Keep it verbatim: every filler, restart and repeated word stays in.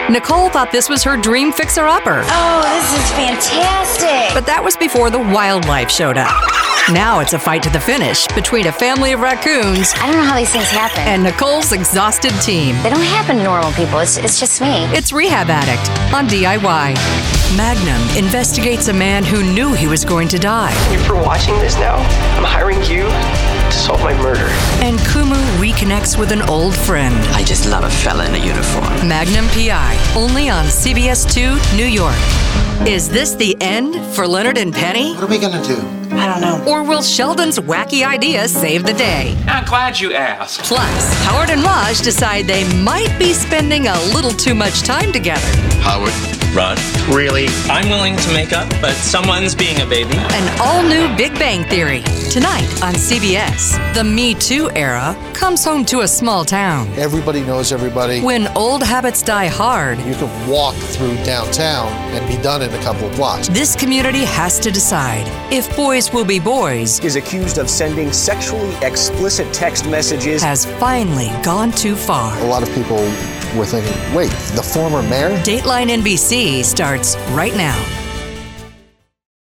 Nicole thought this was her dream fixer-upper. Oh, this is fantastic. But that was before the wildlife showed up. Now it's a fight to the finish between a family of raccoons I don't know how these things happen. and Nicole's exhausted team. They don't happen to normal people. It's, it's just me. It's Rehab Addict on D I Y. Magnum investigates a man who knew he was going to die. If you're watching this now, I'm hiring you to solve my murder. And Kumu reconnects with an old friend. I just love a fella in a uniform. Magnum P I, only on C B S two, New York. Is this the end for Leonard and Penny? What are we gonna do? I don't know. Or will Sheldon's wacky idea save the day? I'm glad you asked. Plus, Howard and Raj decide they might be spending a little too much time together. Howard. Raj? Really? I'm willing to make up, but someone's being a baby. An all-new Big Bang Theory. Tonight on C B S, the Me Too era comes home to a small town. Everybody knows everybody. When old habits die hard, You can walk through downtown and be done in a couple of blocks. this community has to decide if boys will be boys is accused of sending sexually explicit text messages. has finally gone too far. A lot of people were thinking, wait, the former mayor? Dateline N B C starts right now.